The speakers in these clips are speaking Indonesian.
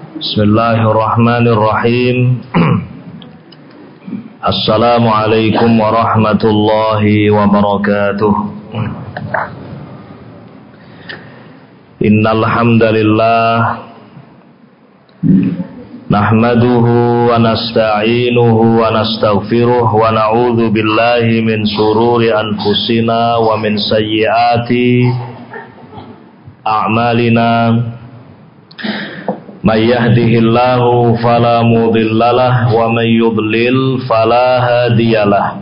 Bismillahirrahmanirrahim. Assalamualaikum warahmatullahi wabarakatuh. Innal hamdalillah nahmaduhu wa nasta'inuhu wa nastaghfiruh wa na'udzu billahi min shururi anfusina wa min sayyiati a'malina. May yahdihillahu fala mudhillalah wa may yudlil fala hadiyalah.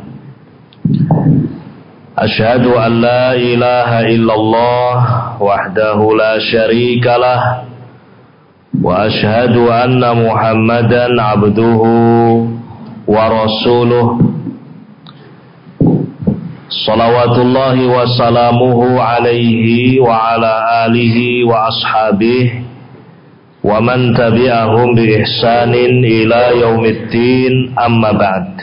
Asyhadu an la ilaha illallah wahdahu la syarikalah wa asyhadu anna Muhammadan abduhu wa rasuluh. Salawatullahi wa salamuhu alaihi wa ala alihi wa ashabihi wa man tabi'ahum bi ihsanin ila yaumiddin, amma ba'd.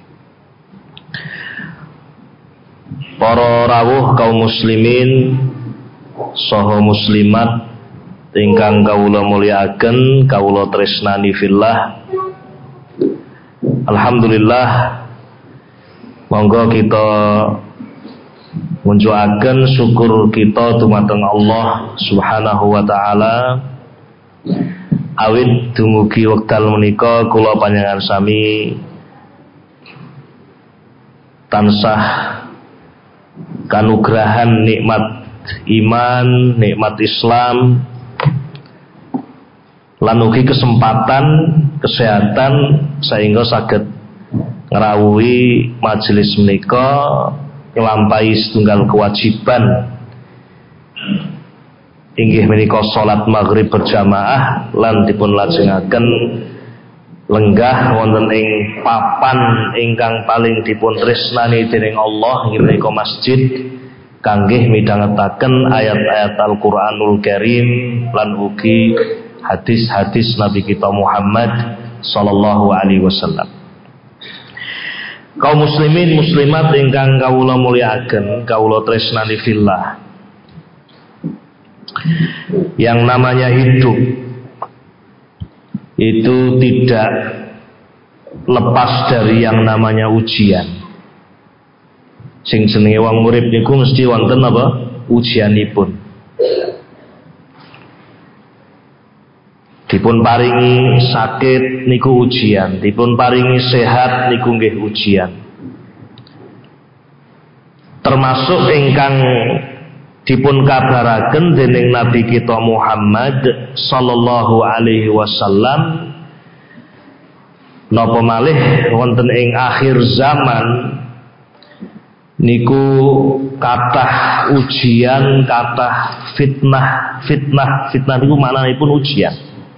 Para rawuh kaum muslimin saha muslimat ingkang kawula mulyakaken, kawula tresnani fillah. Alhamdulillah, monggo kita munjukaken syukur kita dumateng Allah Subhanahu wa taala. Awit dumugi wekdal menika kula panjenengan sami tansah kanugrahan nikmat iman, nikmat Islam, lan ugi kesempatan kesehatan sehingga saged ngrawuhi majelis menika nglampahi setunggal kewajiban inggih menika salat maghrib berjamaah lan dipun lajengaken lenggah wonten ing papan ingkang paling dipun tresnani dening Allah inggih menika masjid kangge midhangetaken ayat-ayat Al-Qur'anul Karim lan ugi hadis-hadis Nabi kita Muhammad sallallahu alaihi wasallam. Kaum muslimin muslimat ingkang kawula mulyakaken, kawula tresnani fillah. Yang namanya hidup itu tidak lepas dari yang namanya ujian. Sing jenenge wong urip niku mesti wonten apa? Ujianipun. Dipun paringi sakit niku ujian, dipun paringi sehat niku nggih ujian. Termasuk ingkang dipun kabaraken dening Nabi kita Muhammad sallallahu alaihi wasallam napa malih wonten ing akhir zaman niku kathah ujian, kathah fitnah niku mananipun ujian.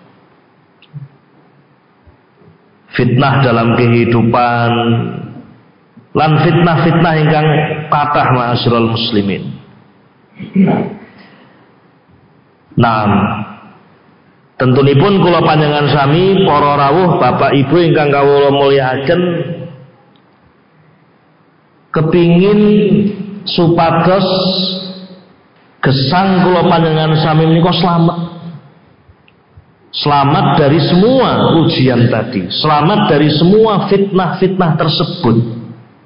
Fitnah dalam kehidupan lan fitnah ingkang kathah ma'asyiral muslimin. Nah, tentunipun kula panjenengan sami para rawuh bapak ibu ingkang kawula mulyakaken kepingin supados gesang kula panjenengan sami menika selamat dari semua ujian tadi, selamat dari semua fitnah tersebut.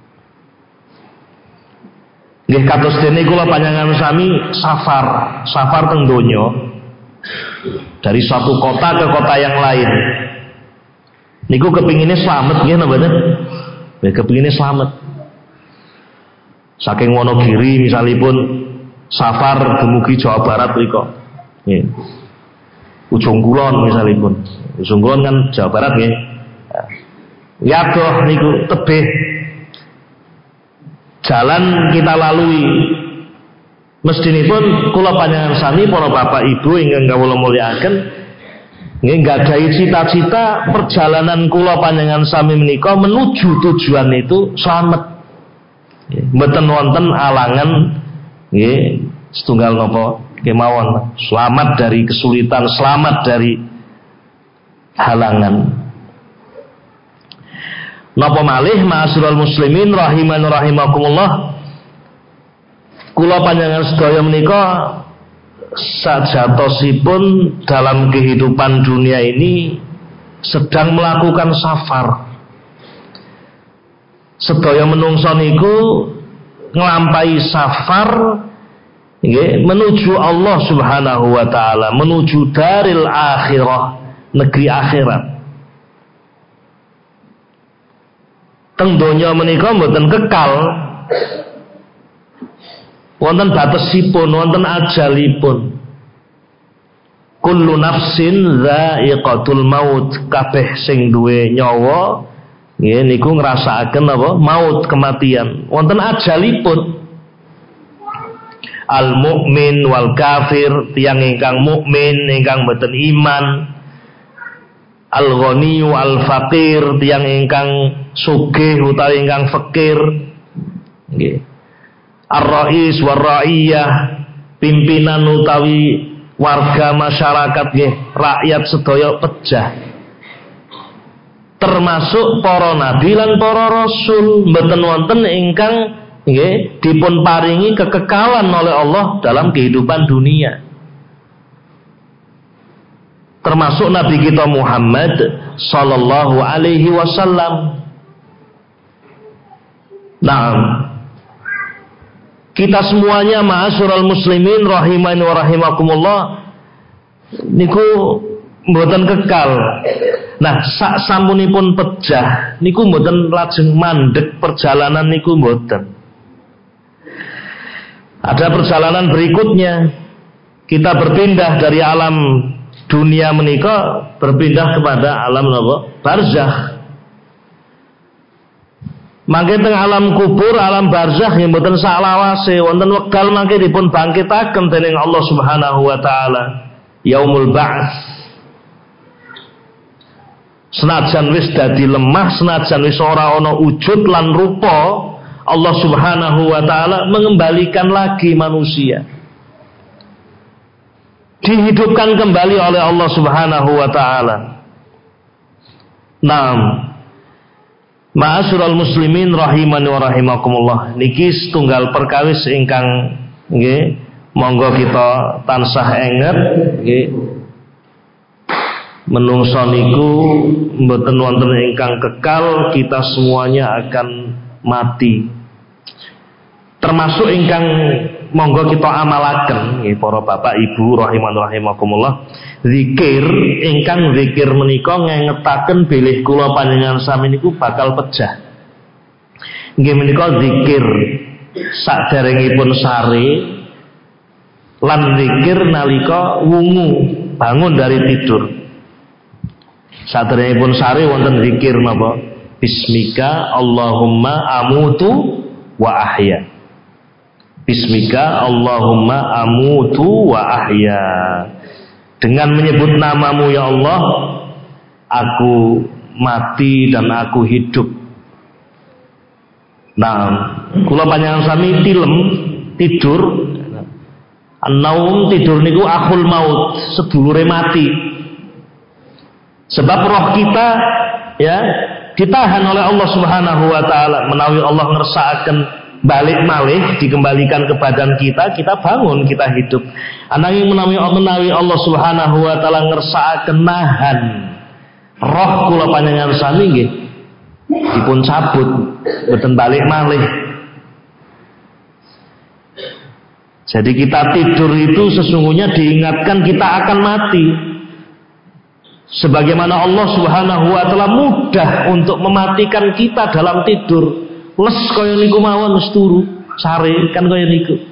Nggih kados dene kula panjenengan sami safar teng donya dari satu kota ke kota yang lain. Niku kepingine slamet nggih napa mboten? Nggih kepingine slamet. Saking Wonogiri misalipun safar dumugi Jawa Barat mriku. Nggih. Ujung Kulon misalipun. Ujung Kulon kan Jawa Barat nggih. Ya doh niku tebih jalan kita lalui mestinipun kula panjenengan sami para bapak ibu ingkang kawula mulyakaken nggih nggadahi cita-cita perjalanan kula panjenengan sami menika menuju tujuan itu slamet. Mboten wonten alangan nggih setunggal napa kemawon, selamat dari kesulitan, selamat dari halangan. Napa malih ma'asyiral muslimin rahiman rahimakumullah, kula panjenengan sedaya menika sajatosipun dalam kehidupan dunia ini sedang melakukan safar. Sedaya menungso niku nglampahi safar menuju Allah Subhanahu wa taala, menuju daril akhirah, negeri akhirat. Teng donya menika mboten kekal. Wonten batesipun, wonten ajalipun. Kullu nafsin dha'iqatul maut, kabeh sing duwe nyawa nggih niku ngrasakaken apa? Maut, kematian. Wonten ajalipun. Al mukmin wal kafir, tiyang ingkang mukmin ingkang boten iman. Al ghaniyu al faqir, tiyang ingkang sugih utawi ingkang fakir. Nggih. Ar-rais war ra'iyah, pimpinan utawi warga masyarakat nggih, rakyat sedaya pejah. Termasuk para nabi lan para rasul, mboten wonten ingkang nggih dipun paringi kekekalan oleh Allah dalam kehidupan dunia. Termasuk Nabi kita Muhammad sallallahu alaihi wasallam. Nah, kita semuanya ma'asyiral muslimin rahimani wa rahimakumullah niku mboten kekal. Nah, sak sampunipun pejah niku mboten lajeng mandeg perjalanan niku mboten. Ada perjalanan berikutnya. Kita berpindah dari alam dunia menika berpindah kepada alam apa? Barzakh. Mangke teng alam kubur, alam barzakh yang mboten sak lawase wonten wekdal mangke dipun bangkitaken dening Allah Subhanahu wa taala. Yaumul Ba'ts. Senajan wis dadi lemah, senajan wis ora ana wujud lan rupa, Allah Subhanahu wa taala mengembalikan lagi manusia. Dihidupkan kembali oleh Allah Subhanahu wa taala. Naam. Ma'asyiral muslimin rahimani wa rahimakumullah. Niki setunggal perkawis ingkang nggih monggo kita tansah enget nggih. Menungso niku mboten wonten ingkang kekal, kita semuanya akan mati. Termasuk ingkang monggo kita amalaken nggih para bapak ibu rahiman rahimakumullah, zikir ingkang zikir menika ngengetaken bilih kula panjenengan sami niku bakal pejah. Nggih menika zikir saderengipun sare lan zikir nalika wungu bangun dari tidur. Saderengipun sare wonten zikir napa? Bismika Allahumma amutu wa ahya. Bismika Allahumma amutu wa ahya. Dengan menyebut namamu ya Allah, aku mati dan aku hidup. Nah, kula panjenengan sami tilem tidur. An-naum tidur niku akhul maut, sedulure mati. Sebab roh kita ya ditahan oleh Allah Subhanahu wa taala, menawi Allah ngersakaken balik malih dikembalikan ke badan kita, kita bangun, kita hidup. Ananging menawi Allah Subhanahu wa taala ngersakaken nahan roh kula panjenengan sami nggih dipun cabut, mboten balik malih. Jadi kita tidur itu sesungguhnya diingatkan kita akan mati. Sebagaimana Allah Subhanahu wa taala mudah untuk mematikan kita dalam tidur. Les kaya niku mawon wis turu, sare kan kaya niku.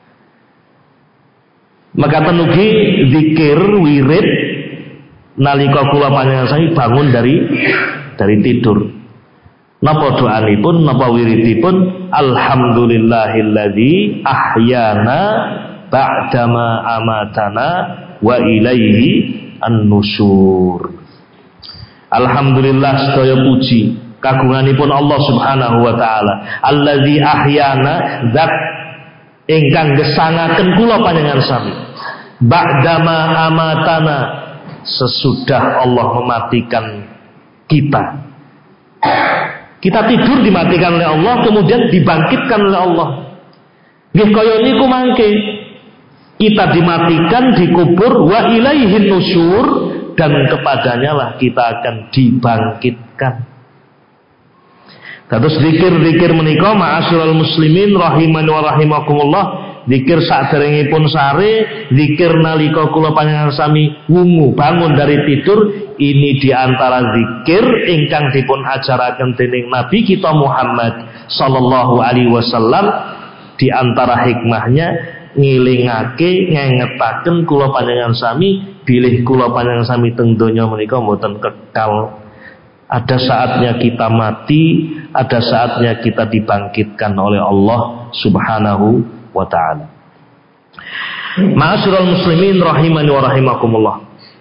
Maka tenugi zikir wirid nalika kula panjenengan sami bangun dari tidur. Napa doanipun, napa wiridipun? Alhamdulillahilladzi ahyana ba'dama amatana wa ilaihi an-nusyur. Alhamdulillah sedaya puji kagunganipun Allah Subhanahu wa taala. Allazi ahyana, zat ingkang gesangaken kula panjenengan sami. Ba'dama amatana, sesudah Allah mematikan kita. Kita tidur dimatikan oleh Allah, kemudian dibangkitkan oleh Allah. Nggih kaya niku mangke. kita dimatikan, dikubur, wa ilaihin nusyur, dan kepadanya lah kita akan dibangkitkan. Terus zikir-zikir menika ma'asyiral muslimin rahimani wa rahimakumullah, zikir saderengipun sare, zikir nalika kula panjenengan sami wungu bangun dari tidur, ini diantara zikir ingkang dipun ajaraken dening Nabi kita Muhammad sallallahu alaihi wasallam. Diantara hikmahnya ngilingake ngengetaken kula panjenengan sami bilih kula panjenengan sami teng donya menika mboten kekal. Ada saatnya kita mati, ada saatnya kita dibangkitkan oleh Allah Subhanahu wa ta'ala. Ma'asyiral muslimin rahimani wa rahimakumullah.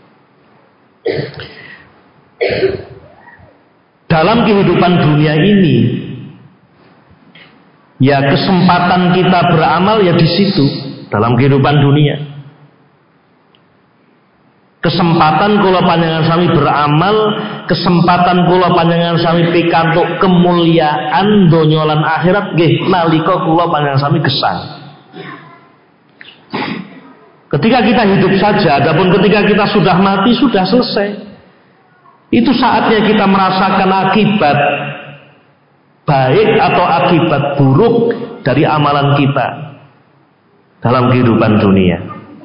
Dalam kehidupan dunia ini, ya kesempatan kita beramal ya di situ, dalam kehidupan dunia. Kesempatan kula panjenengan sami beramal, kesempatan kula panjenengan sami pikantuk kemuliaan donya lan akhirat nggih nalika kula panjenengan sami gesang. Ketika kita hidup saja, adapun ketika kita sudah mati sudah selesai. Itu saatnya kita merasakan akibat baik atau akibat buruk dari amalan kita dalam kehidupan dunia.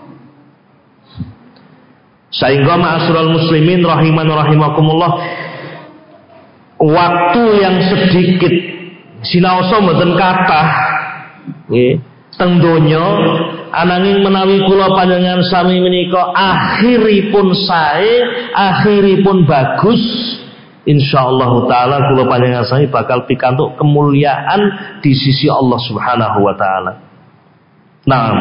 Sehingga ma'asyiral muslimin rahiman rahimakumullah, waktu yang sedikit sinaosa mboten kathah nggih teng donya, ananging menawi kula panjenengan sami menika akhiripun sae, akhiripun bagus, insyaallah taala kula panjenengan sami bakal pikantuk kemuliaan di sisi Allah Subhanahu wa taala. Naam.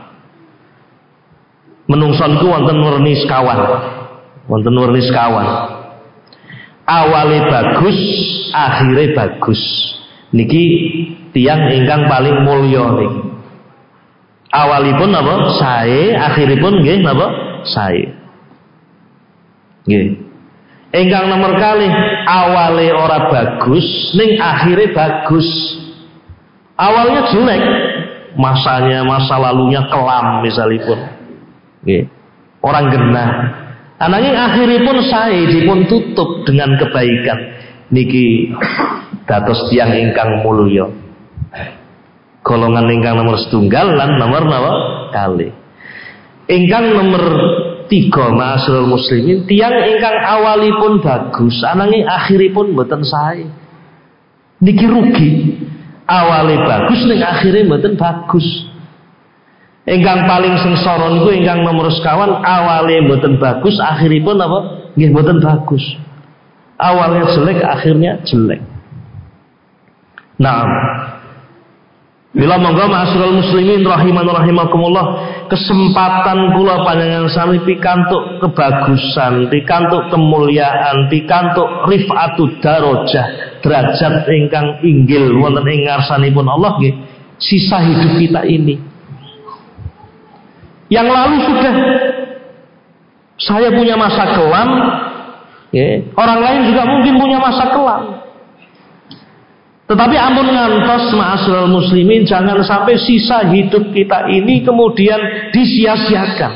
Menungson ku wonten werni sekawan. Wonten werni sekawan. Awale bagus, akhire bagus. Niki tiyang ingkang paling mulya niki. Awalipun napa? Sae, akhiripun nggih napa? Sae. Nggih. Ingkang nomor kalih, awale ora bagus, ning akhire bagus. Awalnya jelek, masanya masa lalunya kelam misalipun. Nggih. Orang genah. Ananging akhiripun sae dipun tutup dengan kebaikan. Niki dados tiyang ingkang mulya. Golongan ingkang nomor setunggal lan nomor napa? Kalih. Ingkang nomor 3 ma'asyiral muslimin, tiyang ingkang awalipun bagus ananging akhiripun mboten sae. Niki rugi. Awale bagus ning akhire mboten bagus. Ingkang paling sengsara niku ingkang nomor sekawan, awale mboten bagus, akhiripun apa? Nggih mboten bagus. Awalnya jelek, akhirnya jelek. Naam. Bila monggo ma'asyiral muslimin rahiman rahimakumullah, kesempatan kula panjenengan sami pikantuk kebagusan, pikantuk kemuliaan, pikantuk rifatud darajah, derajat ingkang inggil wonten ing ngarsanipun Allah nggih, sisa hidup kita ini. Yang lalu sudah, saya punya masa kelam, ya, orang lain juga mungkin punya masa kelam. Tetapi ampun ngantos ma'asyiral muslimin, jangan sampai sisa hidup kita ini kemudian disia-siakan.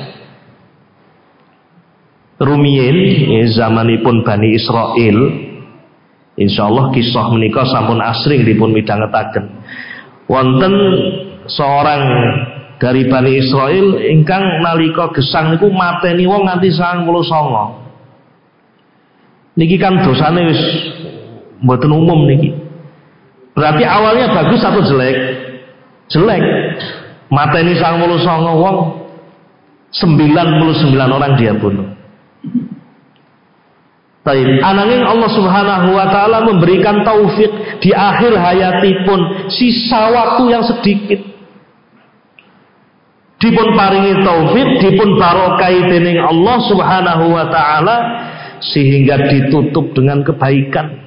Rumiyin, ya, zamanipun Bani Israil, insyaallah kisah menika sampun asring dipun midhangetaken. Wonten seorang dari Bani Israil ingkang nalika gesang niku mateni wong nganti 99. Niki kan dosane wis mboten umum niki. Berarti awalnya bagus atau jelek? Jelek. Mateni 99 wong, 99 orang dia bunuh. Baik, ananging Allah Subhanahu wa taala memberikan taufik di akhir hayatipun, sisa waktu yang sedikit. Dipun paringi taufik, dipun barokai dening Allah Subhanahu wa taala sehingga ditutup dengan kebaikan.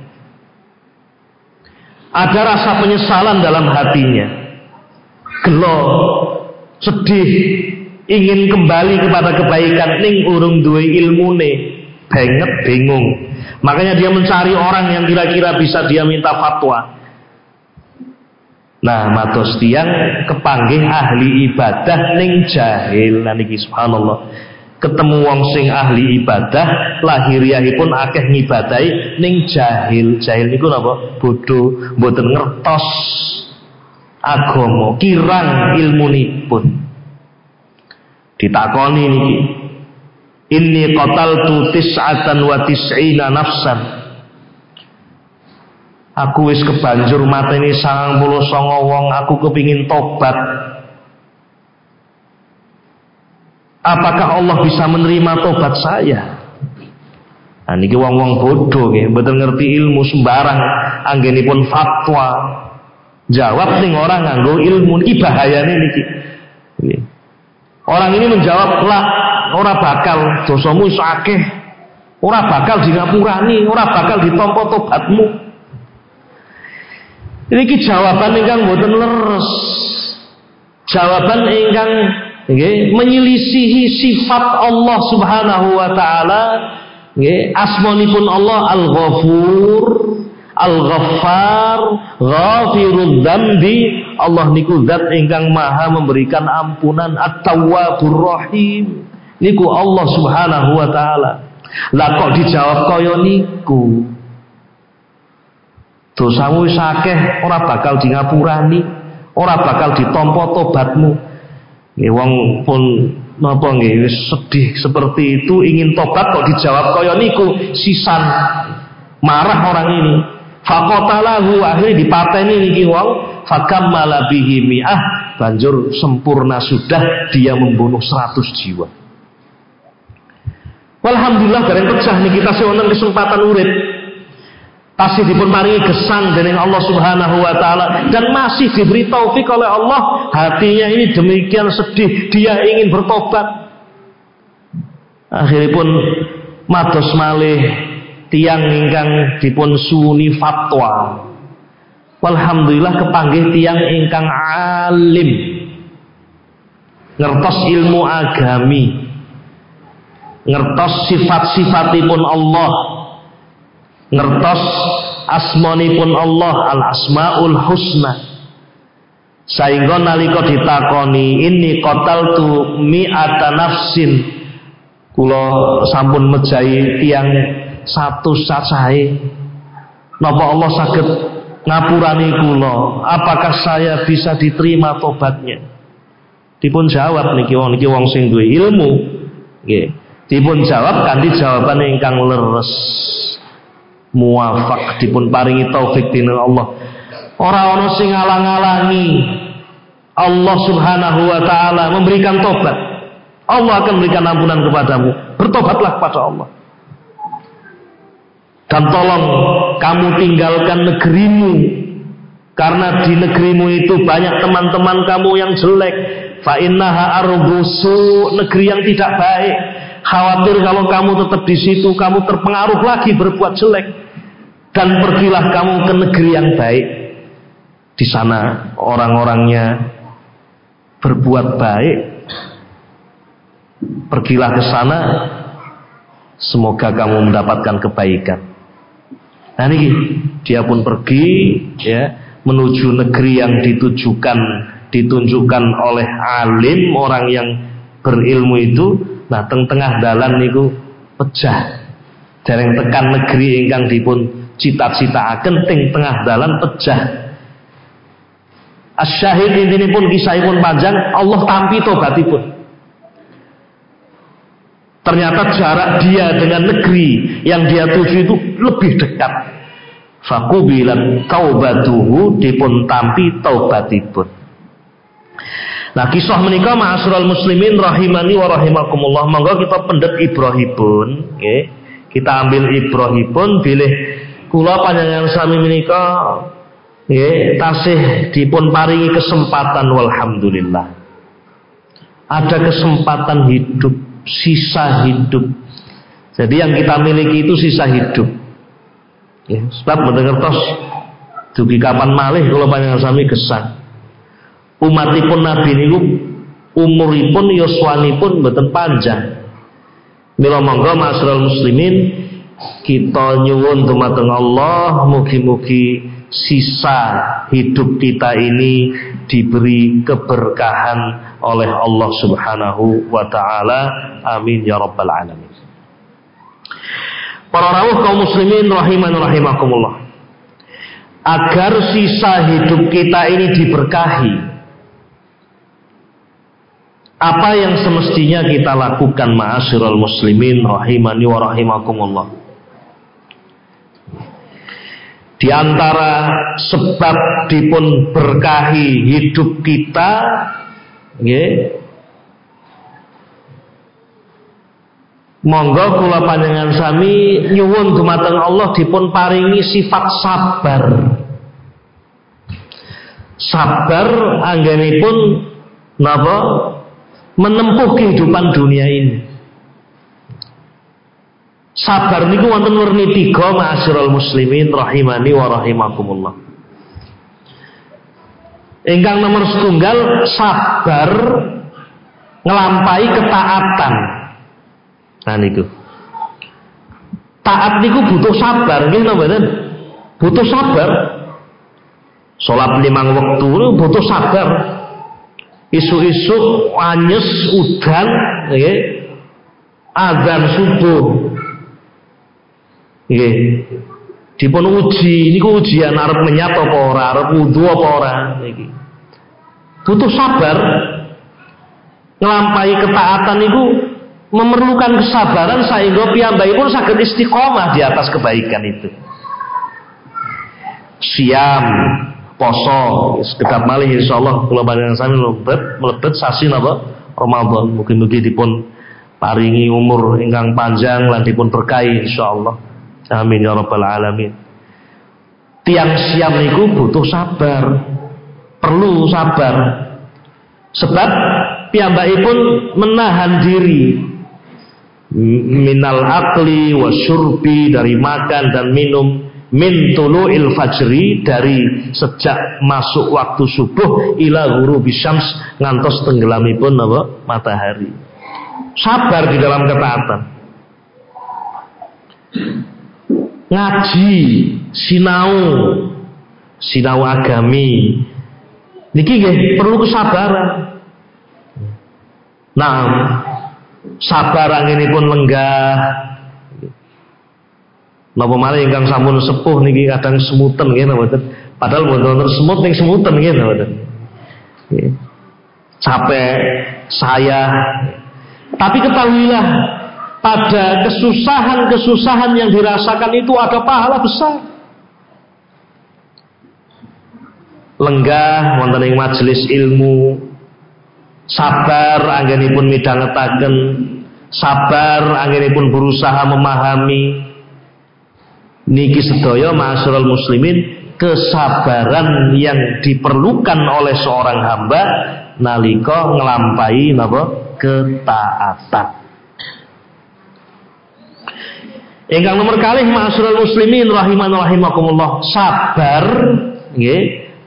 Ada rasa penyesalan dalam hatinya, gelo, sedih, ingin kembali kepada kebaikan, ning urung duwe ilmune, banget bingung. Makanya dia mencari orang yang kira-kira bisa dia minta fatwa. Nah, matos tiyang kepanggih ahli ibadah ning jahil. Nah niki subhanallah. Ketemu wong sing ahli ibadah, lahiriahipun akeh ngibadahi ning jahil. Jahil niku napa? Bodoh, mboten ngertos agama, kirang ilmunipun. Ditakoni niki. Inni qataltu 99 nafsan. Aku wis kebanjur mateni 99 wong, aku kepingin tobat. Apakah Allah bisa menerima tobat saya? Nah niki wong-wong bodoh nggih, mboten ngerti ilmu sembarang anggenipun fatwa. Jawab ning orang nganggo ilmu, iki bahayane niki. Orang ini menjawab, "La, ora bakal dosamu iso akeh. Ora bakal di ngapurani, ora bakal ditampa tobatmu." Niki jawaban ingkang mboten leres. Jawaban ingkang nggih menyelisihi sifat Allah Subhanahu wa taala, nggih, asmanipun Allah Al-Ghafur, Al-Ghaffar, Ghafirud Dzambi. Allah niku zat ingkang maha memberikan ampunan, At-Tawwabur Rahim. Niku Allah Subhanahu wa taala. Lah kok dijawab kaya niku? Dosamu wis akeh, ora bakal di ngapurani, ora bakal ditampa tobatmu. Nggih wong pun napa nggih wis sedih seperti itu, ingin tobat kok dijawab kaya niku, sisan. Marah orang ini. Faqatalahu, akhirnya dipateni niki wong, fakammala bihi mi'ah, banjur sempurna sudah dia membunuh 100 jiwa. Walhamdulillah bareng pecah niki tasih wonten kesempatan urip. Tasih dipun paringi gesang dening Allah Subhanahu wa taala dan masih diberi taufik oleh Allah, hatinya ini demikian sedih, dia ingin bertobat. Akhiripun mados malih tiyang ingkang dipun suwuni fatwa. Walhamdulillah kepanggih tiyang ingkang alim, ngertos ilmu agami, ngertos sifat-sifatipun Allah, ngertos asmanipun Allah, Al-Asmaul Husna. Saengga nalika ditakoni, "Inni qataltu mi'ata nafsin." Kula sampun mejahi tiyang 100 cacahe. Napa Allah saged ngapurani kula? Apakah saya bisa diterima tobatnya? Dipun jawab niki wong sing duwe ilmu, nggih. Dipun jawab kanthi jawaban ingkang leres. Muwafaq, dipun paringi taufik dening Allah. Ora ana sing ngalang-alangi Allah Subhanahu wa taala memberikan tobat. Allah akan memberikan ampunan kepadamu. Bertobatlah kepada Allah. Dan tolong kamu tinggalkan negerimu, karena di negerimu itu banyak teman-teman kamu yang jelek. Fa innaha ardusu, negeri yang tidak baik. Khawatir kalau kamu tetap di situ kamu terpengaruh lagi berbuat jelek. Dan pergilah kamu ke negeri yang baik. Di sana orang-orangnya berbuat baik. Pergilah ke sana, semoga kamu mendapatkan kebaikan. Nah ini dia pun pergi ya menuju negeri yang ditunjukkan oleh alim, orang yang berilmu itu. Nah tengah dalan niku pecah. Dereng tekan negeri ingkang dipun cita-citaaken teng tengah dalan pecah. Asyahid intinipun kisahipun panjang, Allah tampi tobatipun. Ternyata jarak dia dengan negeri yang dia tuju itu lebih dekat. Faqubilat taubatuhu, dipun tampi taubatipun. Nah kisah menika ma'asyiral muslimin rahimani wa rahimakumullah. Monggo kita pendet ibrahipun, nggih. Kita ambil ibrahipun bilih kula panjenengan sami menika nggih tasih dipun paringi kesempatan, walhamdulillah. Ada kesempatan hidup, sisa hidup. Jadi yang kita miliki itu sisa hidup. Ya, sebab mendengar tos dugi kapan malih kula panjenengan sami gesang. Umatipun Nabi niku umuripun yuswanipun mboten panjang. Mila monggo ma'asyiral muslimin kita nyuwun dumateng Allah mugi-mugi sisa hidup kita ini diberi keberkahan oleh Allah Subhanahu wa taala. Amin ya rabbal alamin. Para rawuh kaum muslimin rahiman rahimakumullah. Agar sisa hidup kita ini diberkahi, apa yang semestinya kita lakukan ma'asyiral muslimin rahimani wa rahimakumullah? Di antara sebab dipun berkahi hidup kita, monggo kula panjenengan sami nyuwun dumateng Allah dipun paringi sifat sabar. Sabar anggenipun napa? Menempuh kehidupan dunia ini. Sabar niku wonten werni 3 ma'asyiral muslimin rahimani wa rahimakumullah. Ingkang nomor setunggal, sabar ngelampahi ketaatan. Nah niku. Taat niku butuh sabar, nggih napa mboten? Butuh sabar. Salat 5 wektu butuh sabar. Isu-isu anyes udan, nggih. Azan subuh. Nggih. Dipun uji, niku ujian arep menyat apa ora, arep wudu apa ora niki. Butuh sabar. Nglampahi ketaatan niku memerlukan kesabaran sehingga piyambakipun saged istiqomah di atas kebaikan itu. Siam, poso, sekedap malih insyaallah kula panjenengan sami mlebet sasi napa Ramadan. Mugi-mugi dipun paringi umur ingkang panjang lan dipun berkahi insyaallah. Amin ya rabbal alamin. Tiang siam niku butuh sabar, perlu sabar. Sebab piyambakipun menahan diri minal akli wasyurbi, dari makan dan minum, min tulu'il fajri, dari sejak masuk waktu subuh ila ghurubi syams, ngantos tenggelamipun apa? Matahari. Sabar di dalam ketaatan. Ngaji, sinau agami niki nggih perlu kesabaran. Nah, sabar anginipun lenggah. Napa malih ingkang sampun sepuh niki kadang semuten nggih napa mboten? Padahal mboten semut ning semuten nggih napa mboten? Capek, saya. Tapi ketahuilah, pada kesusahan-kesusahan yang dirasakan itu ada pahala besar. Lenggah wonten ing majelis ilmu, sabar anggenipun midhangetaken, sabar anggenipun berusaha memahami. Niki sedaya ma'asyiral muslimin, kesabaran yang diperlukan oleh seorang hamba nalika nglampahi napa? Ketaatan. Ingkang nomor kalih ma'asyiral muslimin rahiman rahimakumullah, sabar nggih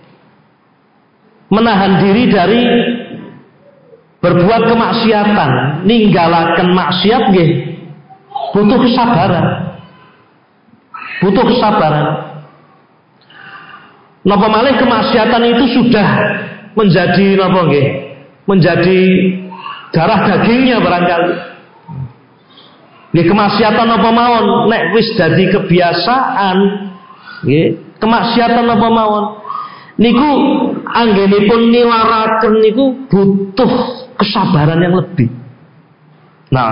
menahan diri dari berbuat kemaksiatan, ninggalaken maksiat nggih butuh kesabaran. Butuh kesabaran. Napa malih kemaksiatan itu sudah menjadi napa nggih? Menjadi darah dagingnya barangkali. Nggih kemaksiatan apa mawon nek wis dadi kebiasaan, nggih, kemaksiatan apa mawon niku anggenipun nilaraken niku butuh kesabaran yang lebih. Nah,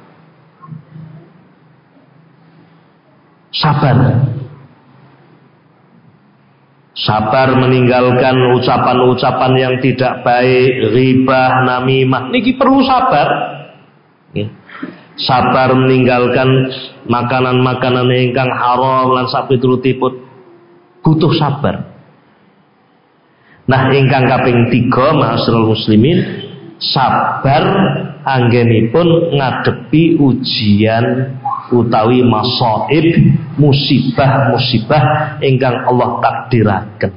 sabar meninggalkan ucapan-ucapan yang tidak baik, ghibah, namimah, niki perlu sabar. Nggih. Sabar meninggalkan makanan-makanan ingkang haram lan sapiturutipun butuh sabar. Nah, ingkang kaping 3 ma'asyiral muslimin, sabar anggenipun ngadepi ujian utawi masaib, musibah-musibah ingkang Allah takdiraken.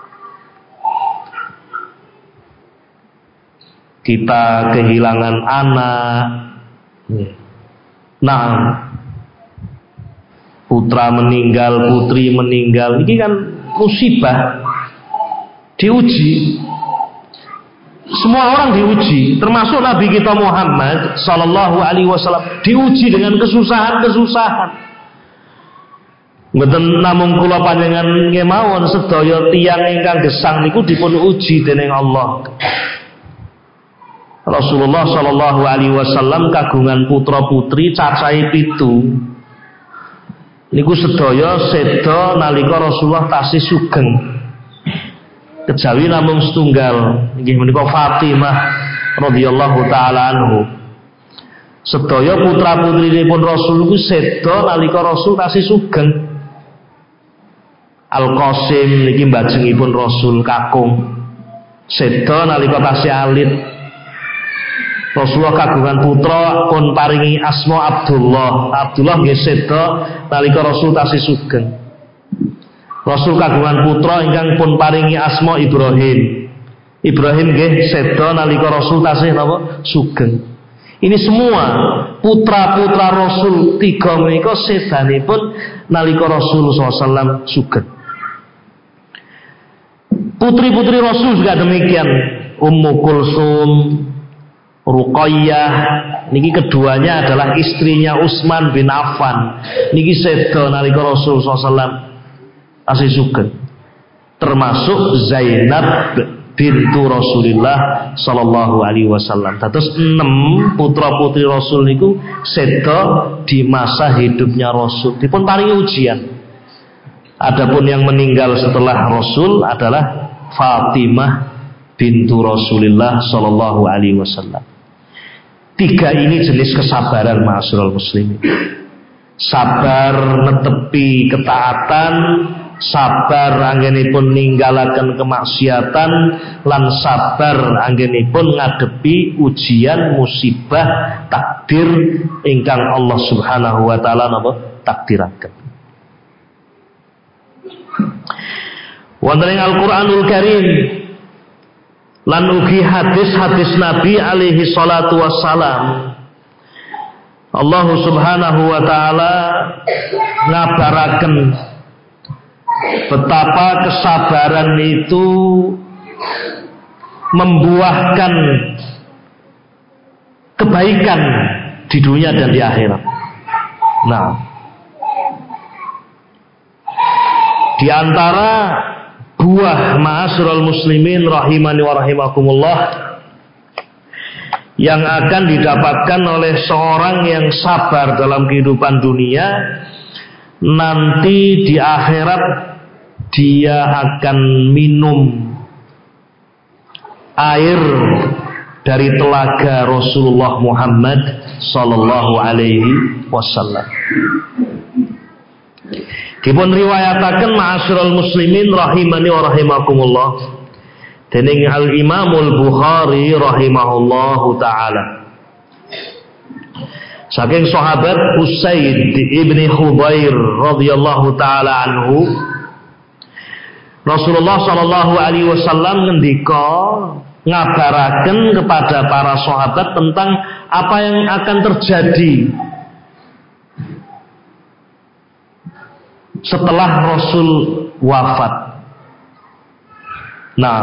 Kita kehilangan anak, nah, putra meninggal, putri meninggal, ini kan musibah. diuji. Semua orang diuji, termasuk Nabi kita Muhammad sallallahu alaihi wasallam diuji dengan kesusahan-kesusahan. Mboten namung kula panjenengan kemawon sedaya tiyang ingkang gesang niku dipun uji dening Allah. Rasulullah sallallahu alaihi wasallam kagungan putra-putri cacahe 7. Niku sedaya seda nalika Rasulullah tasih sugeng. Kejawi namung setunggal inggih menika Fatimah radhiyallahu taala anhu. Sedaya putra-putrinipun Rasul niku seda nalika Rasul tasih sugeng. Al-Qasim niki mbajengipun Rasul kakung. Seda nalika tasih alit. Rasulullah kagungan putra pun paringi asma Abdullah. Abdullah nggih seda nalika Rasul tasih sugeng. Rasul kagungan putra ingkang pun paringi asma Ibrahim. Ibrahim nggih seda nalika Rasul tasih napa sugeng. Ini semua putra-putra Rasul 3 menika sedanipun nalika Rasul SAW sugeng. Putri-putri Rasul juga demikian. Ummu Kulsum, Ruqayyah, niki keduanya adalah istrinya Utsman bin Affan. Niki seda nalika Rasul SAW asih sugeng. Termasuk Zainab bintu Rasulillah sallallahu alaihi wasallam. Dados 6 putra-putri Rasul niku seda di masa hidupnya Rasul. Dipun paringi ujian. Adapun yang meninggal setelah Rasul adalah Fatimah bintu Rasulillah sallallahu alaihi wasallam. 3 ini jenis kesabaran ma'asyiral muslimin. Sabar netepi ketaatan, sabar anggenipun ninggalaken kemaksiatan, lan sabar anggenipun ngadepi ujian musibah takdir ingkang Allah Subhanahu wa taala napa takdiraken. Wonten ing Al-Qur'anul Karim lan ugi hadis-hadis Nabi alaihi salatu wassalam, Allah Subhanahu wa taala ngabaraken betapa kesabaran itu membuahkan kebaikan di dunia dan di akhirat. Nah, di antara buah ma'asyiral muslimin rahimani wa rahimakumullah yang akan didapatkan oleh seorang yang sabar dalam kehidupan dunia, nanti di akhirat dia akan minum air dari telaga Rasulullah Muhammad sallallahu alaihi wasallam. Dipun riwayataken ma'asyiral muslimin rahimani wa rahimakumullah dening Al-Imamul Bukhari rahimahullahu taala, saking sahabat Usaid ibni Khudair radhiyallahu taala anhu, Rasulullah sallallahu alaihi wasallam ngendika ngabaraken kepada para sahabat tentang apa yang akan terjadi setelah Rasul wafat. Nah,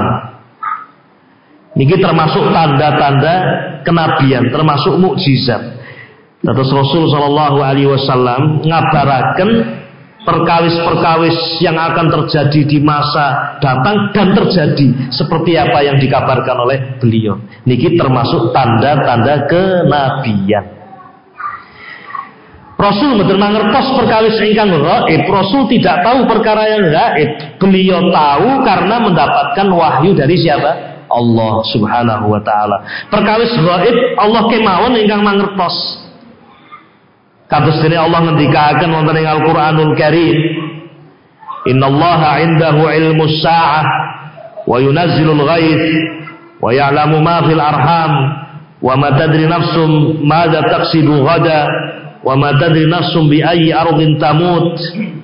niki termasuk tanda-tanda kenabian, termasuk mukjizat. Terus Rasul sallallahu alaihi wasallam ngabaraken perkawis-perkawis yang akan terjadi di masa datang dan terjadi seperti apa yang dikabarkan oleh beliau. Niki termasuk tanda-tanda kenabian. Rasul mboten mangertos perkawis ingkang gaib. Rasul tidak tahu perkara yang gaib. Beliau tahu karena mendapatkan wahyu dari siapa? Allah Subhanahu wa taala. Perkawis gaib Allah kemawon ingkang mangertos. Kados dene Allah ngendikaken wonten ing Al-Qur'anul Karim, "Innallaha 'indahu 'ilmus sa'ah wa yunazzilul ghaits wa ya'lamu ma fil arham wa ma tadri nafsum madza taksibu ghada wa ma tadri nafsum bi ayyi ardin tamut."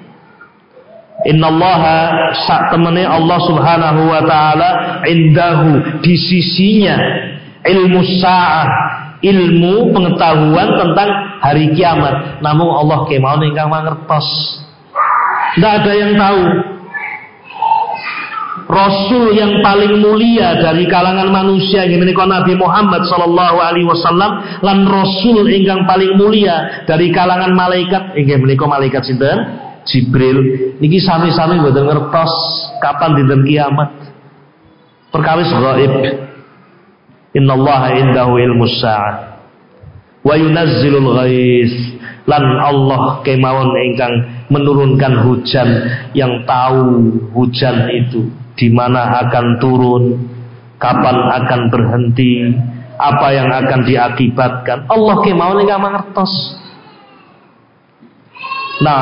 Innallaha sak temene Allah Subhanahu wa taala indahu di sisinya ilmu sa'ah, ilmu pengetahuan tentang hari kiamat. Namun Allah kemawon ingkang mangertos. Tidak ada yang tahu. Rasul yang paling mulia dari kalangan manusia inggih menika Nabi Muhammad sallallahu alaihi wasallam lan Rasul ingkang paling mulia dari kalangan malaikat inggih menika malaikat sinten? Jibril. Niki sami-sami mboten ngertos kapan dinten kiamat. Perkawis gaib. Innallaha indahu ilmus saa'ah wa yunazzilul ghaiz. Lan Allah kemawon ingkang menurunkan hujan, yang tahu hujan itu di mana akan turun, kapan akan berhenti, apa yang akan diakibatkan. Allah kemawon ingkang mangertos. Nah,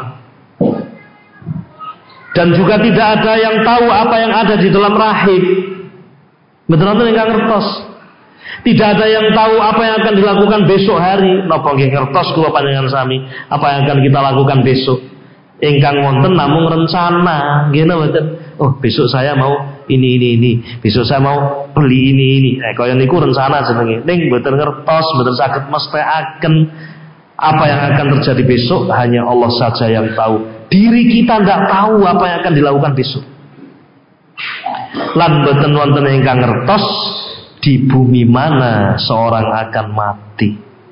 dan juga tidak ada yang tahu apa yang ada di dalam rahim. Betul-betul ingkang ngertos. Tidak ada yang tahu apa yang akan dilakukan besok hari. Napa nggih ngertos kula panjenengan sami apa yang akan kita lakukan besok. Ingkang wonten namung rencana, nggih mboten. Oh, besok saya mau ini. Besok saya mau beli ini. Kaya niku rencana jenenge. Ning mboten ngertos, mboten saged mestekaken apa yang akan terjadi besok, hanya Allah saja yang tahu. Diri kita tidak tahu apa yang akan dilakukan besok. Lan mboten wonten ingkang ngertos di bumi mana seorang akan mati.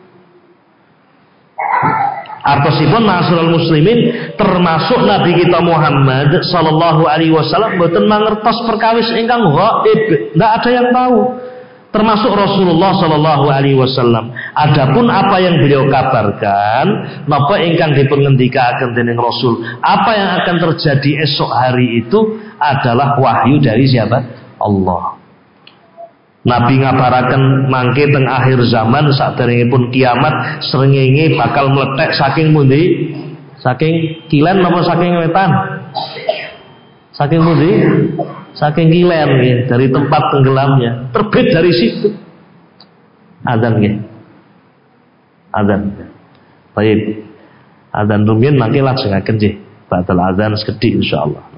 Artosipun ma'asyiral muslimin, termasuk Nabi kita Muhammad sallallahu alaihi wasallam mboten mangertos perkawis ingkang gaib, ndak ada yang tahu. Termasuk Rasulullah sallallahu alaihi wasallam. Adapun apa yang beliau kabarkan, napa ingkang dipun ngendikaken dening Rasul, apa yang akan terjadi esok hari itu adalah wahyu dari siapa? Allah. Nabi ngabaraken mangke teng akhir zaman saderengipun kiamat srengenge bakal meletek saking pundi? Saking kilen napa saking wetan? Saking pundi? Saking kilen nggih, dari tempat tenggelamnya. Terbit dari situ. Azan nggih. Azan. Baik. Azan rumiyin mangke lajengaken nggih. Badal azan sekedhik insyaallah.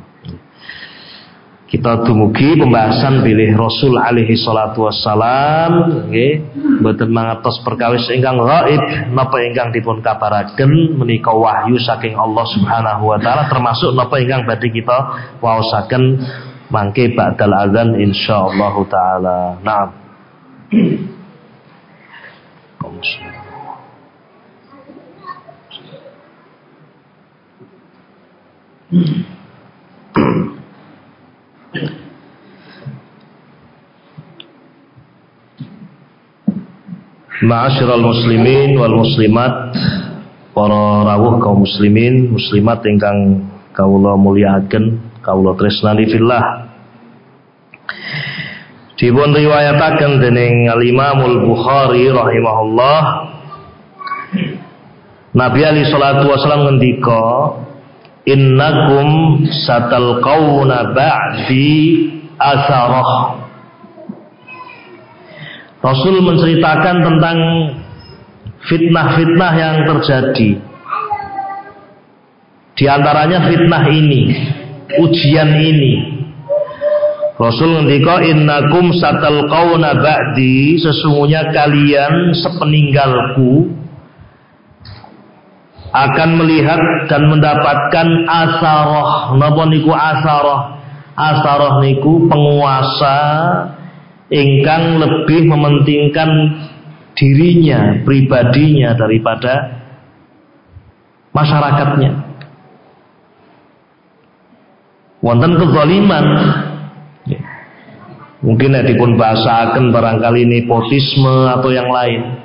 Kita dumugi pembahasan bilih Rasul alaihi salatu wassalam nggih, mboten mangertos perkawis ingkang gaib napa ingkang dipun kabaraken menika wahyu saking Allah Subhanahu wa taala, termasuk napa ingkang badhe kita waosaken mangke ba'dal azan insyaallah taala. Naam. Ma'asyiral muslimin wal muslimat, para rawuh kaum muslimin muslimat ingkang kawula mulyakaken, kawula tresnani fillah. Dipun riwayataken dening Al-Imamul Bukhari rahimahullah, Nabi alaihi salatu wasallam ngendika, innakum satalqauna ba'di asarah. Rasul menceritakan tentang fitnah-fitnah yang terjadi. Di antaranya fitnah ini, ujian ini. Rasul ngendika, innakum satalqauna ba'di, sesungguhnya kalian sepeninggalku akan melihat dan mendapatkan asarah. Napa niku asarah? Asarah niku penguasa ingkang lebih mementingkan dirinya, pribadinya daripada masyarakatnya. Wonten kezaliman, mungkin dipun bahasaken barangkali nepotisme atau yang lain.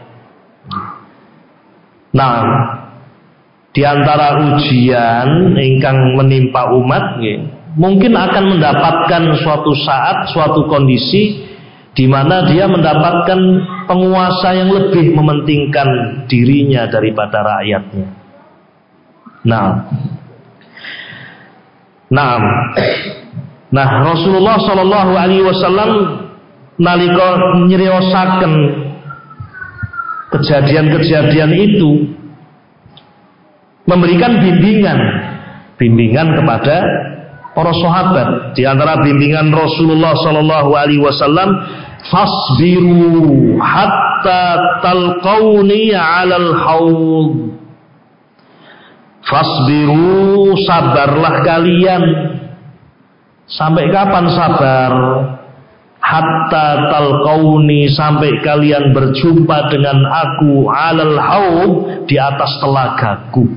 Nah, di antara ujian ingkang menimpa umat, mungkin akan mendapatkan suatu saat, suatu kondisi di mana dia mendapatkan penguasa yang lebih mementingkan dirinya daripada rakyatnya. Nah, Rasulullah Shallallahu Alaihi Wasallam nalika nyriyosaken kejadian-kejadian itu memberikan bimbingan kepada para sahabat. Di antara bimbingan Rasulullah Shallallahu Alaihi Wasallam, fasbiru hatta talqauni 'alal haud. Fasbiru, sabarlah kalian Sampai kapan sabar? Hatta talqauni, sampai kalian berjumpa dengan aku alal haud, di atas telagaku.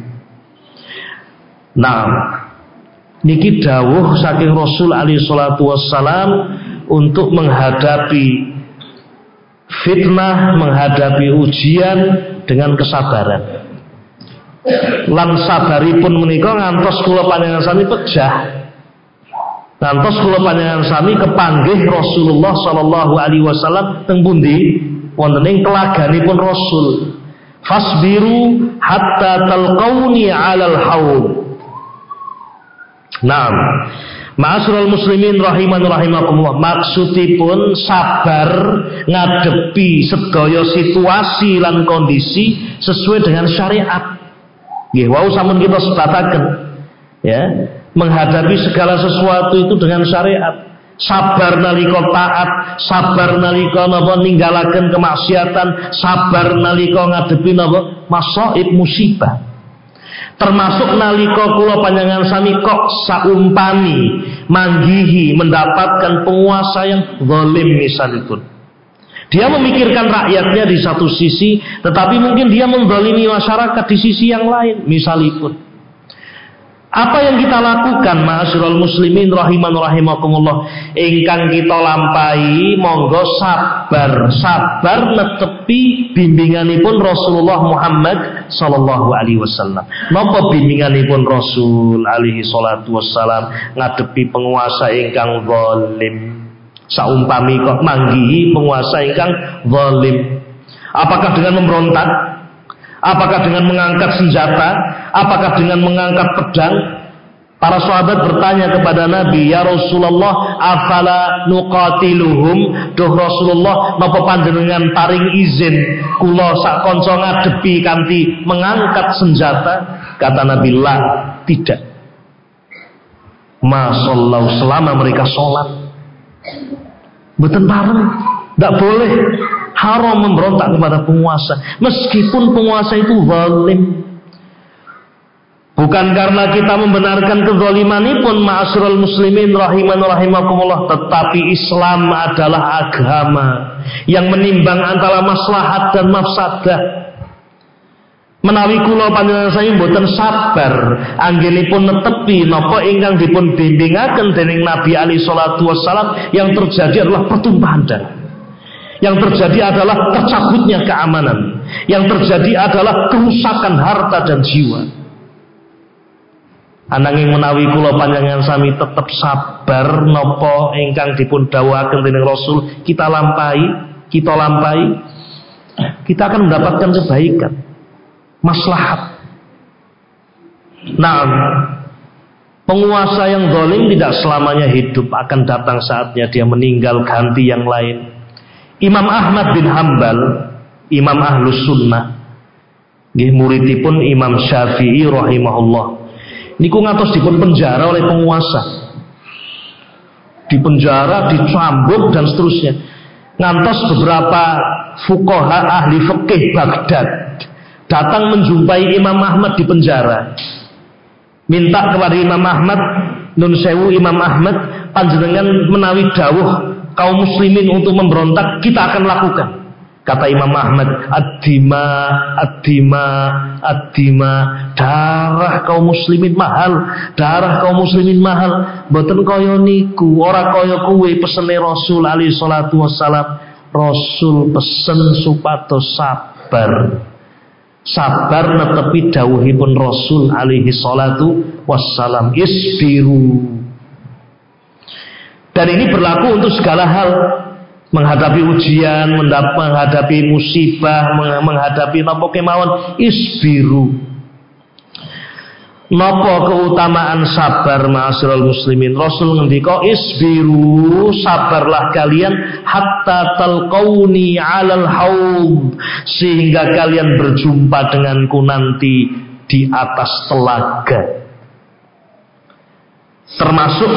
Nah, niki dawuh saking Rasul alaihi salatu wassalam untuk menghadapi fitnah, menghadapi ujian dengan kesabaran. Lan sabaripun menika ngantos kula panjenengan sami pejah. Ngantos kula panjenengan sami kepanggih Rasulullah sallallahu alaihi wasallam teng pundi? Wonten ing telaganipun Rasul. Fasbiru hatta talqauni 'alal haud. Naam. Ma'asyiral muslimin rahiman rahimakumullah, maksudipun sabar ngadepi sedaya situasi lan kondisi sesuai dengan syariat. Nggih, wau sampun kita sebataken ya, menghadapi segala sesuatu itu dengan syariat. Sabar nalika taat, sabar nalika napa ninggalaken kemaksiatan, sabar nalika ngadepi napa masaib musibah. Termasuk nalika kula panjenengan sami kok saumpami manggihi mendapatkan penguasa yang zalim misalipun. Dia memikirkan rakyatnya di satu sisi, tetapi mungkin dia menzalimi masyarakat di sisi yang lain misalipun. Apa yang kita lakukan ma'asyiral muslimin rahiman rahimakumullah, ingkang kita lampahi monggo sabar netepi bimbinganipun Rasulullah Muhammad sallallahu alaihi wasallam. Napa bimbinganipun Rasul alaihi salatu wassalam ngadepi penguasa ingkang zalim? Saumpami kok manggihi penguasa ingkang zalim, apakah dengan memberontak? Apakah dengan mengangkat senjata? Apakah dengan mengangkat pedang? Para sahabat bertanya kepada Nabi, "Ya Rasulullah, afala nuqatiluhum?" Duh Rasulullah, napa panjenengan paring izin kula sak kanca ngadepi kanthi mengangkat senjata? Kata Nabi, "La, tidak." Masallau, selama mereka sholat, mboten pareng, tidak boleh. Haram memberontak kepada penguasa, meskipun penguasa itu zalim. Bukan karena kita membenarkan kezalimanipun ma'asyiral muslimin rahiman rahimakumullah, tetapi Islam adalah agama yang menimbang antara maslahat dan mafsadah. Menawi kula panjenengan saya mboten sabar anggenipun netepi napa ingkang dipun bimbingaken dening Nabi alaihi salatu wassalam, yang terjadi adalah pertumpahan darah. Yang terjadi adalah tercabutnya keamanan. Yang terjadi adalah kerusakan harta dan jiwa. Ananging menawi kula panjenengan sami tetep sabar napa ingkang dipun dawuhaken dening Rasul, kita lampahi, kita akan mendapatkan kebaikan, maslahat. Nah, penguasa yang zalim tidak selamanya hidup, akan datang saatnya dia meninggal, ganti yang lain. Imam Ahmad bin Hambal, Imam Ahlus Sunnah, muridipun Imam Syafi'i rahimahullah, niku ngantos dipun penjara oleh penguasa, dipenjara, dicambuk dan seterusnya. Ngantos beberapa fuqaha ahli fikih Baghdad datang menjumpai Imam Ahmad di penjara, minta kepada Imam Ahmad, nun sewu Imam Ahmad, panjenengan menawi dawuh kaum muslimin untuk memberontak, kita akan lakukan. Kata Imam Ahmad, ad-dima, darah kaum muslimin mahal, mboten kaya niku, ora kaya kuwe pesene Rasul alaihi salatu wassalam. Rasul pesen supados sabar netepi dawuhipun Rasul alaihi salatu wassalam, isbiru. Dan ini berlaku untuk segala hal, menghadapi ujian, menghadapi musibah, menghadapi napa kemawon, isbiru. Napa keutamaan sabar ma'asyiral muslimin? Rasul ngendika, isbiru, sabarlah kalian hatta talqauni 'alal haud, sehingga kalian berjumpa denganku nanti di atas telaga. Termasuk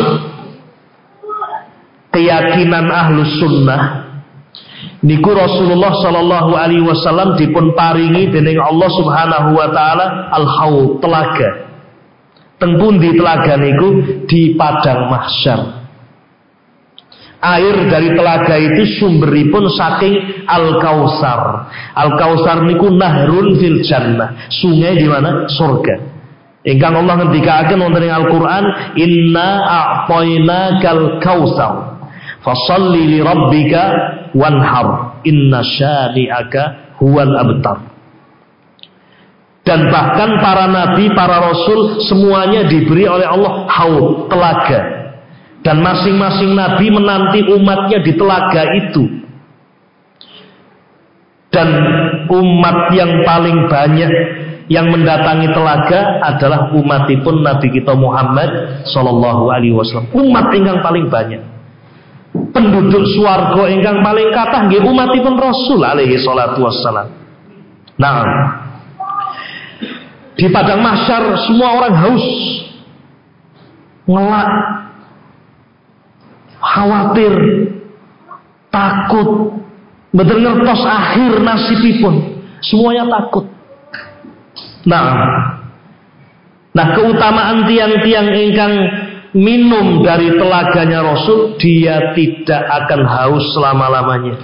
keyakinan Ahlus Sunnah niku Rasulullah sallallahu alaihi wasallam dipun paringi dening Allah Subhanahu wa taala al-haud, telaga. Teng pundi telaga niku? Di padang mahsyar. Air dari telaga itu sumberipun saking Al-Kautsar. Al-Kautsar niku nahrun fil jannah. Sungai di mana? Surga. Ingkang Allah ngendikaaken wonten ing Al-Qur'an, "Inna a'tainakal kautsar. Fasholli li rabbika wanhar. Inna syani'aka huwal abtar." Dan bahkan para nabi, para rasul semuanya diberi oleh Allah haud, telaga. Dan masing-masing nabi menanti umatnya di telaga itu. Dan umat yang paling banyak yang mendatangi telaga adalah umatipun Nabi kita Muhammad sallallahu alaihi wasallam. Umat ingkang paling banyak. Penduduk swarga ingkang paling kathah nggih umatipun Rasul alaihi salatu wassalam. Nah, di padang mahsyar semua orang haus, ngelak, khawatir, takut, bener ngertos akhir nasibipun, semuanya takut. Nah, keutamaan tiang-tiang ingkang minum dari telaganya Rasul, dia tidak akan haus selama-lamanya.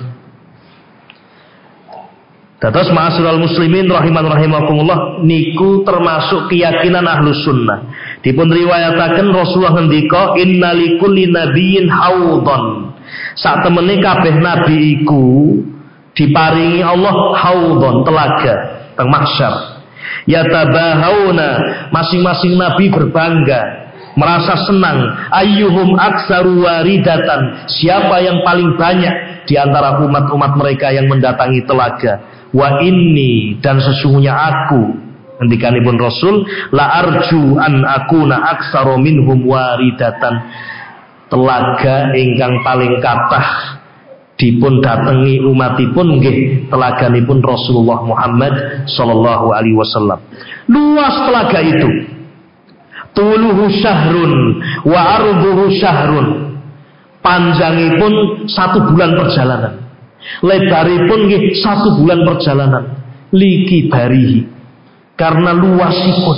Dados ma'asyiral muslimin rahimakumullah, niku termasuk keyakinan Ahlus Sunnah. Dipun riwayataken Rasulullah ngendika, "Innalikulli nabiyyin haudon." Sak temene kabeh nabi iku diparingi Allah haudon, telaga teng mahsyar. Yatabahauna, masing-masing nabi berbangga, merasa senang. Ayyuhum aksaru waridatan, siapa yang paling banyak di antara umat-umat mereka yang mendatangi telaga. Wa inni, dan sesungguhnya aku, ngendikanipun Rasul, la arju an akuna aksaru minhum waridatan, telaga ingkang paling kathah dipun datengi umatipun nggih telaganipun Rasulullah Muhammad sallallahu alaihi wasallam. Luas telaga itu. Tuluhu syahrun wa arduhu syahrun. Panjangipun 1 bulan perjalanan. Lebaripun nggih 1 bulan perjalanan. Liki barihi, karena luasipun.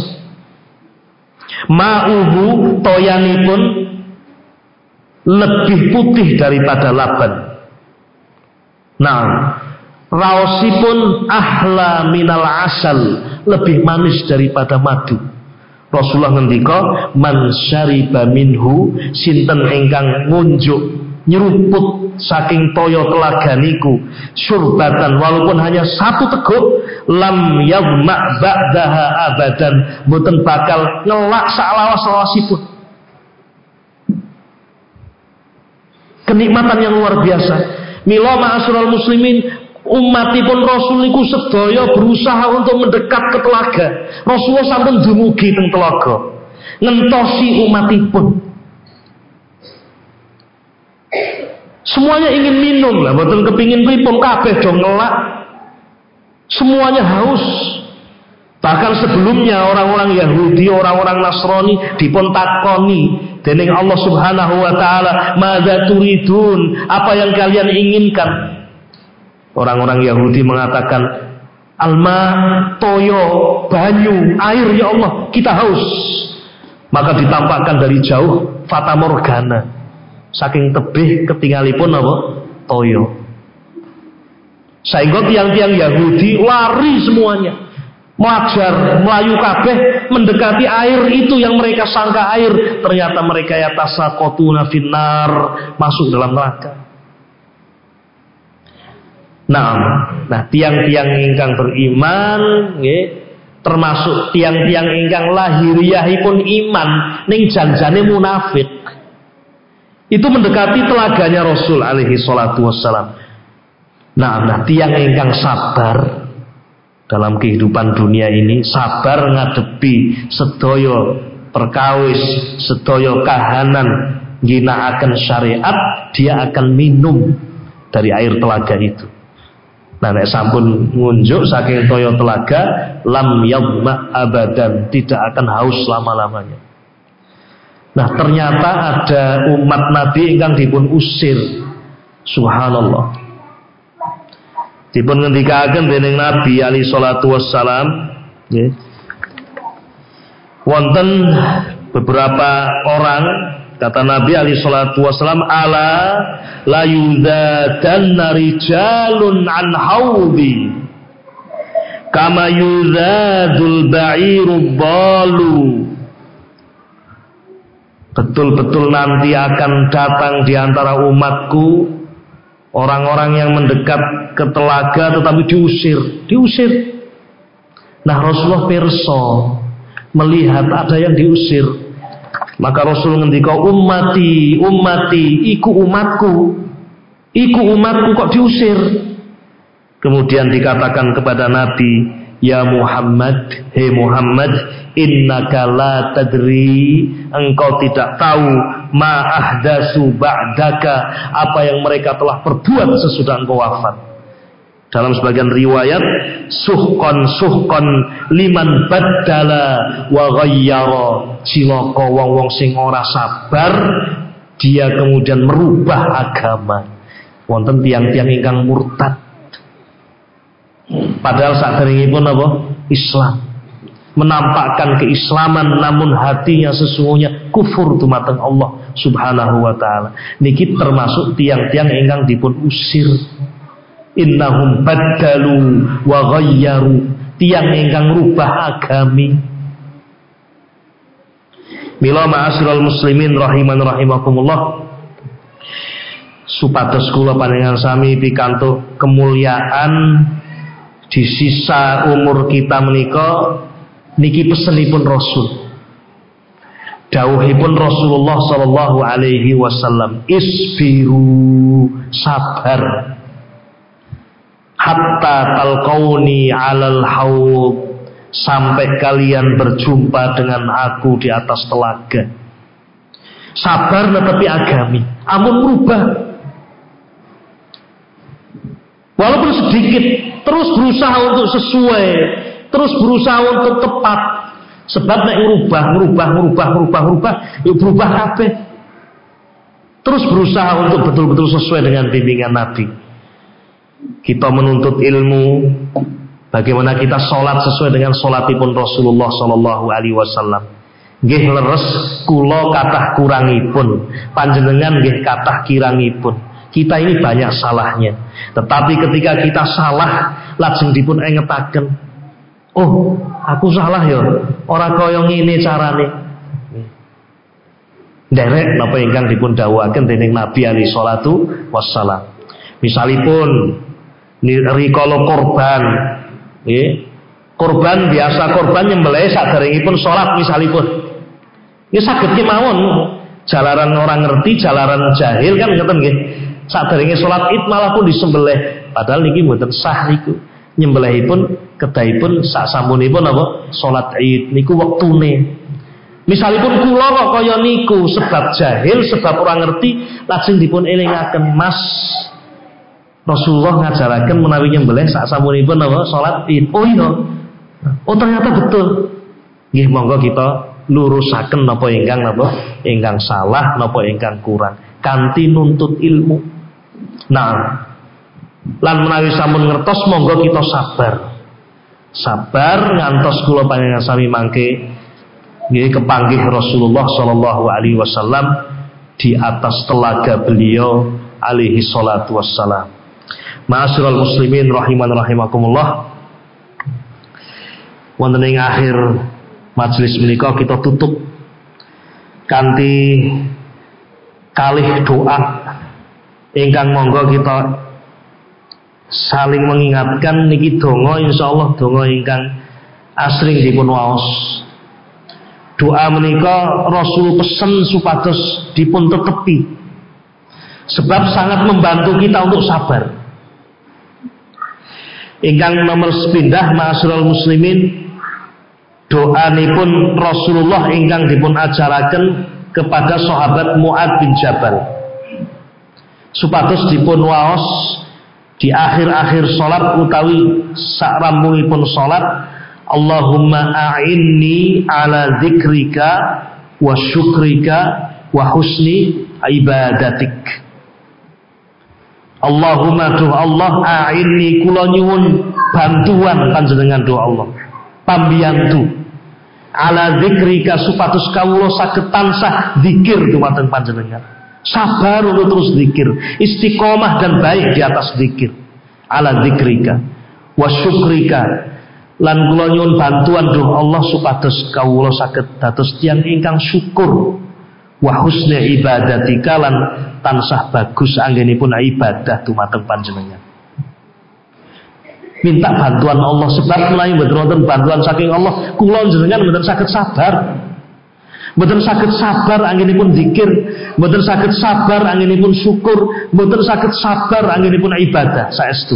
Ma'uhu, toyanipun lebih putih daripada laban. Nah, raosipun ahla minal asal, lebih manis daripada madu. Rasulullah ngendika, "Man syariba minhu," sinten ingkang ngunjuk nyeruput saking toya telaga niku syurbatan, walaupun hanya 1 teguk, lam yadma ba'daha abadan, mboten bakal ngelak salawas-lawasipun. Kenikmatan yang luar biasa. Mila ma'asyiral muslimin, umatipun Rasul niku sedaya berusaha untuk mendekat ke telaga. Rasulullah sampun dumugi teng telaga, ngentosi umatipun. Semuanya ingin minum lah, mboten kepingin pripun, kabeh do ngelak. Semuanya haus. Bahkan sebelumnya orang-orang Yahudi, orang-orang Nasrani dipun takoni dening Allah Subhanahu wa taala, "Madza turidun?" Apa yang kalian inginkan? Orang-orang Yahudi mengatakan, "Alma, toyo, banyu, air ya Allah, kita haus." Maka ditampakkan dari jauh fata morgana. Saking tebih ketinggalipun apa? Toyo. Sehingga tiang-tiang Yahudi lari semuanya, melajar, melayu kabeh mendekati air itu yang mereka sangka air, ternyata mereka yatasaqatuna finnar, masuk dalam neraka. Nah, tiang-tiang ingkang beriman nggih, termasuk tiang-tiang ingkang lahiriahipun iman ning janjane munafik, itu mendekati telaganya Rasul alaihi salatu wassalam. Nah, tiang ingkang sabar dalam kehidupan dunia ini, sabar ngadepi sedaya perkawis, sedaya kahanan ginakaken syariat, dia akan minum dari air telaga itu. Nah, nek sampun ngunjuk saking toya telaga, lam yadma abadan, tidak akan haus selama-lamanya. Nah, ternyata ada umat Nabi ingkang dipun usir. Subhanallah. Dipun ngendikaken dening Nabi alaihi salatu wassalam, nggih. Wonten beberapa orang Kata Nabi alaihi salatu wasallam, ala la yuzadanna rijalun an haudi kama yuzadul ba'iru balu. Betul-betul nanti akan datang di antara umatku orang-orang yang mendekat ke telaga tetapi diusir. Nah, Rasulullah pirsa melihat ada yang diusir. Maka Rasul ngendika, ummati iku umatku kok diusir. Kemudian dikatakan kepada Nabi, ya Muhammad, hei Muhammad, innaka la tadri, engkau tidak tahu ma ahdasu ba'daka, apa yang mereka telah perbuat sesudah engkau wafat. Dalam sebagian riwayat, suhqan liman baddala wa ghayyara, cilaka wong-wong sing ora sabar, dia kemudian merubah agama. Wonten tiang-tiang ingkang murtad, padahal saderengipun apa? Islam, menampakkan keislaman namun hatinya sesungguhnya kufur dumateng Allah Subhanahu wa taala. Niki termasuk tiang-tiang ingkang dipun usir. Innahum baddalu wa ghayyaru, tiang ingkang rubah agami. Mila ma'asyiral muslimin rahiman rahimakumullah, supados kula panjenengan sami pikantuk kemuliaan di sisa umur kita menika, niki pesenipun Rasul, dawuhipun Rasulullah sallallahu alaihi wasallam, isbiru, sabar, hatta talqauni alal haud, sampai kalian berjumpa dengan aku di atas telaga. Sabar netepi agami, amun merubah walaupun sedikit, terus berusaha untuk sesuai, terus berusaha untuk tepat. Sebab nek ngerubah, yuk berubah kabeh. Terus berusaha untuk betul-betul sesuai dengan bimbingan Nabi. Kita menuntut ilmu, bagaimana kita sholat sesuai dengan sholatipun Rasulullah sallallahu alaihi wasallam. Nggih leres kula kathah kurangipun, panjenengan nggih kathah kirangipun. Kita ini banyak salahnya. Tetapi ketika kita salah, lajeng dipun engetaken, oh, aku salah ya, ora kaya ngene carane. Nderek napa ingkang dipun dawuhaken dening Nabi alaihi salatu wassalam. Misalipun rikala korban, nggih. Korban biasa korban nyembelih saderengipun salat misalipun. Ya saged kemawon, jalaran orang ngerti, jalaran jahil kan ngoten nggih. Saderenge salat Id malah pun disembelih, padahal niki mboten sah niku. Nyembelihipun kedahipun sak sampunipun apa? Salat Id niku wektune. Misalipun kula kok kaya niku sebab jahil, sebab orang ngerti, lajeng dipun elingaken, Mas, Rasulullah ngajaraken menawi nyembelih sak sampunipun apa? Salat Id. Oh iya. Oh ternyata betul. Nggih, monggo kita lurusaken napa ingkang salah, napa ingkang kurang, kanthi nuntut ilmu. Nah, lan menawi sampun ngertos monggo kita sabar ngantos kula panjenengan sami mangke nggih kepanggih Rasulullah sallallahu alaihi wasallam di atas telaga beliau alaihi salatu wassalam. Ma'asyiral muslimin rahiman rahimakumullah, wonten ing akhir majelis menika kita tutup kanthi kalih doa ingkang monggo kita saling mengingatkan. Niki donga insyaallah donga ingkang asring dipun waos. Doa menika Rasul pesen supados dipun tetepi, sebab sangat membantu kita untuk sabar. Ingkang nomor sepindah ma'asyiral muslimin, doanipun Rasulullah ingkang dipun ajaraken kepada sahabat Mu'ad bin Jabal, supados dipun waos di akhir-akhir salat utawi sakrambungipun salat, Allahumma a'inni ala dzikrika wa syukrika wa husni ibadatik. Allahumma doa Allah, a'inni kula nyuwun bantuan panjenengan doa Allah, pambiyantu ala dzikrika supados kawula saged tansah zikir dumateng panjenengan. Sabar untuk terus zikir, istiqomah dan baik di atas zikir. Ala dzikrika wa syukrika, lan kula nyuwun bantuan duh Allah supados kawula saged dados tiyang ingkang syukur, wa husni ibadatika, lan tansah bagus anggenipun ibadah dumateng panjenengan. Minta bantuan Allah, sebab menawi mboten wonten bantuan saking Allah, kula jenengan mboten saged sabar. Mboten saged sabar anggenipun zikir, mboten saged sabar anggenipun syukur, mboten saged sabar anggenipun ibadah saestu.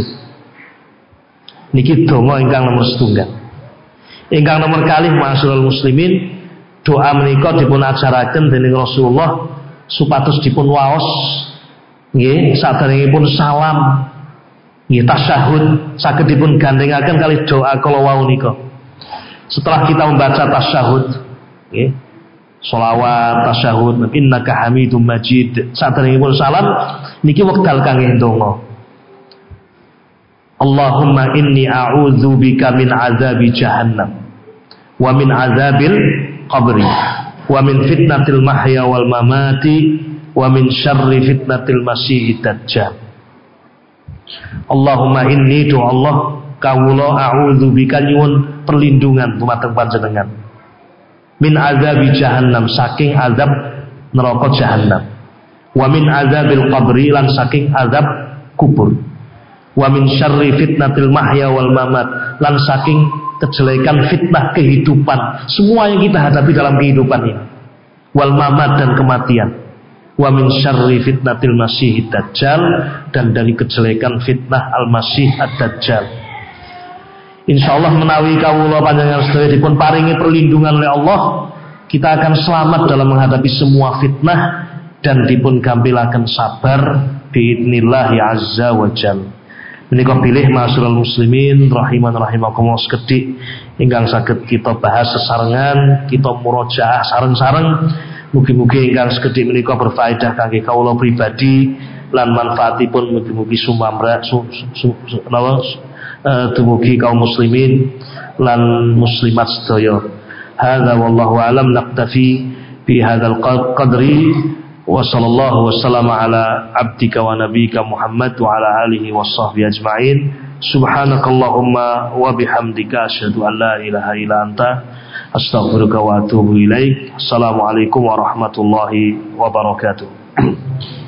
Niki donga ingkang nomor setunggal. Ingkang nomor kalih ma'asyiral muslimin, doa menika dipun ajaraken dening Rasulullah supados dipun waos nggih saderengipun salam nggih tasyahud saged dipun gandhengaken kali doa kala wau nika. Setelah kita membaca tasyahud nggih, sholawat tasyahud innaka hamidum majid, saderengipun salam niki wekdal kangge ndonga. Allahumma inni a'udzubika min azabi jahannam wa min azabil qabri wa min fitnatil mahya wal mamati wa min syarri fitnatil masiihid dajjal. Allahumma inni tu Allah kawula a'udzubika nyuwun perlindungan dumateng panjenengan min azabi jahannam saking azab neraka jahannam, wa min azabil qabri lan saking azab kubur, wa min syarri fitnatil mahya wal mamat, lan saking kejelekan fitnah kehidupan semua yang kita hadapi dalam kehidupan ini, wal mamat dan kematian, wa min syarri fitnatil masiihid dajjal, dan dari kejelekan fitnah al-masih ad-dajjal. Insyaallah menawi kawula panjenengan sedaya dipun paringi perlindungan oleh Allah, kita akan selamat dalam menghadapi semua fitnah dan dipun gampilaken sabar biidznillah azza wa jalla. Menika bilih ma'asyiral muslimin rahiman rahimakumullah sekedhik ingkang saged kita bahas sesarengan, kita murojaah sareng-sareng. Mugi-mugi ingkang sekedhik menika berfaedah kangge kawula pribadi lan manfaatipun mugi-mugi sumamra dumugi kaum muslimin lan muslimat sedaya. Hadza wallahu alam, naktafi bi hadzal qadri. Wa sallallahu wasallam ala abdika wa nabiyika Muhammad wa ala alihi washabbihi ajma'in. Subhanakallahumma wa bihamdika asyhadu an la ilaha illa anta astaghfiruka wa atubu ilaik. Assalamualaikum warahmatullahi wabarakatuh.